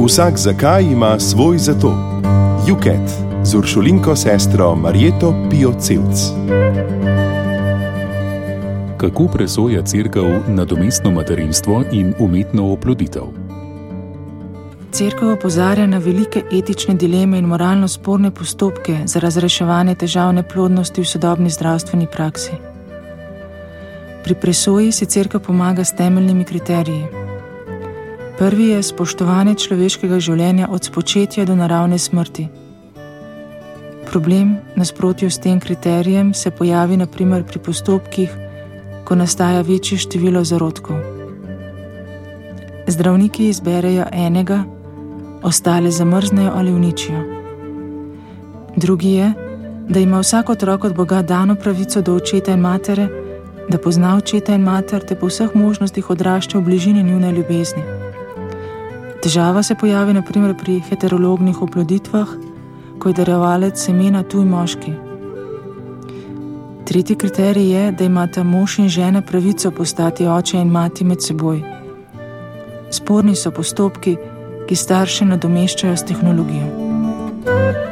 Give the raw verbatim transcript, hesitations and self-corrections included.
Vsak zakaj ima svoj zato. Juket z Uršulinko sestro Marjeto Pio-Cevc. Kako presoja Cerkev nadomestno materinstvo in umetno oploditev? Cerkev opozarja na velike etične dileme in moralno sporne postopke za razreševanje težav neplodnosti v sodobni zdravstveni praksi. Pri presoji si Cerkev pomaga s temeljnimi kriteriji. Prvi je spoštovanje človeškega življenja od spočetja do naravne smrti. Problem nasprotju s tem kriterijem se pojavi na primer pri postopkih, ko nastaja večje število zarodkov. Zdravniki izberejo enega, ostale zamrznejo ali uničijo. Drugi je, da ima vsak otrok od Boga dano pravico do očeta in matere, da pozna očeta in mater te po vseh možnostih odrašča v bližini njune ljubezni. Težava se pojavi na primer pri heterolognih oploditvah, ko je darovalec semena tuj moški. Tretji kriterij je, da imata mož in žena pravico postati oče in mati med seboj. Sporni so postopki, ki starše nadomeščajo s tehnologijo.